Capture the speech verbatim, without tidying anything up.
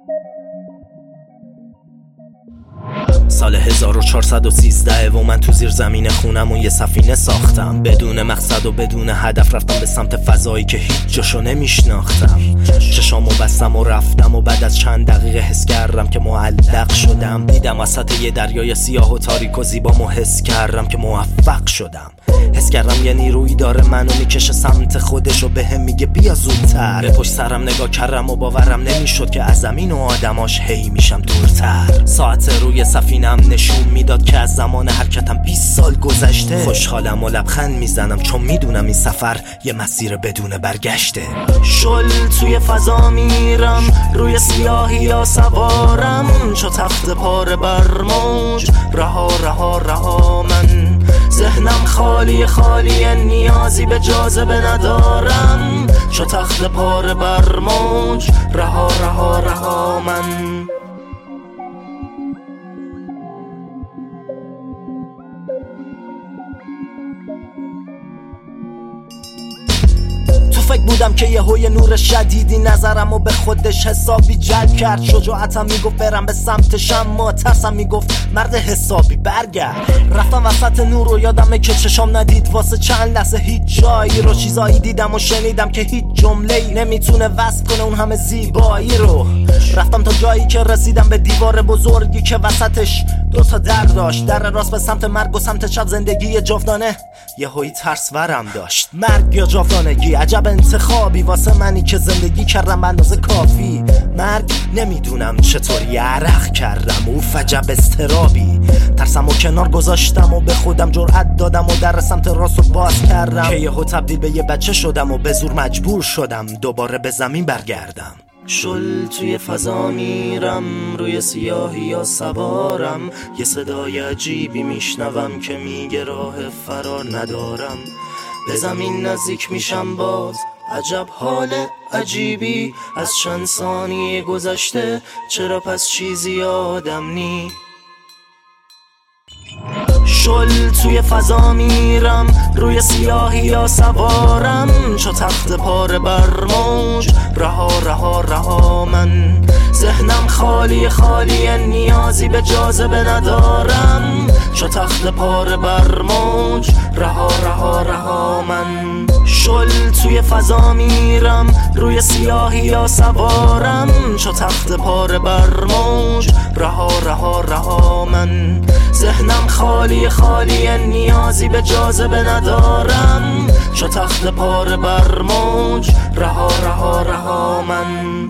سال هزار و چهارصد و سیزده و من تو زیر زمین خونمون یه سفینه ساختم. بدون مقصد و بدون هدف رفتم به سمت فضایی که هیچ جاشو نمیشناختم. چشامو بستم و رفتم و بعد از چند دقیقه حس کردم که معلق شدم. دیدم وسط یه دریای سیاه و تاریک و زیبامو حس کردم که موفق شدم. حس کردم یه نیرویی داره منو میکشه سمت خودش و بهم میگه بیا زودتر. به پشت سرم نگاه کردم و باورم نمیشد که از زمین و آدماش هی میشم دورتر. ساعت روی سفینم نشون میداد که از زمان حرکتم بیست سال گذشته. خوشحالم و لبخند میزنم چون میدونم این سفر یه مسیر بدون برگشته. شل توی فضا میرم، روی سیاهی یا سوارم، چو تخت پاره بر موج. رها رها رها من ذهنم خالی خالی، نیازی به جاذبه ندارم، چو تخت پاره بر موج. رها رها رها من. فکر بودم که یه هوی نور شدیدی نظرم و به خودش حسابی جلب کرد. شجاعتم میگفت برم به سمتش، اما ترسم میگفت مرد حسابی برگرد. رفتم وسط نور و یادمه که چشام ندید واسه چند لحظه هیچ جایی رو. چیزایی دیدم و شنیدم که هیچ جمله‌ای نمیتونه وصف کنه اون همه زیبایی رو. رفتم تا جایی که رسیدم به دیوار بزرگی که وسطش دو تا در داشت. در راست به سمت مرگ و سمت چپ زندگی جاودانه. یه هوی ترس ورم داشت. مرگ یا جاودانگی، عجب انتخابی واسه منی که زندگی کردم به اندازه کافی. مرگ نمیدونم چطوری عرق کردم، اوف عجب استرابی. ترسم و کنار گذاشتم و به خودم جرأت دادم و در سمت راست رو باز کردم که یهو تبدیل به یه بچه شدم و به زور مجبور شدم دوباره به زمین برگردم. شل توی فضا میرم، روی سیاهی یا سوارم، یه صدای عجیبی میشنوم که میگه راه فرار ندارم. به زمین نزدیک میشم باز، عجب حال عجیبی. از چند ثانیه گذشته، چرا پس چیزی یادم نی؟ شل توی فضا میرم، روی سیاهی یا سوارم، چو تخت پاره بر موج. رها رها رها من ذهنم خالی خالی، نیازی به جاذبه ندارم، چو تخت پاره بر موج. رها رها رها من. شل توی فضا میرم، روی سیاهی یا سوارم، چو تخت پاره بر موج. رها رها رها من ذهنم خالی خالی، نیازی به جاذبه ندارم، چو تخت پاره بر موج. رها رها رها من.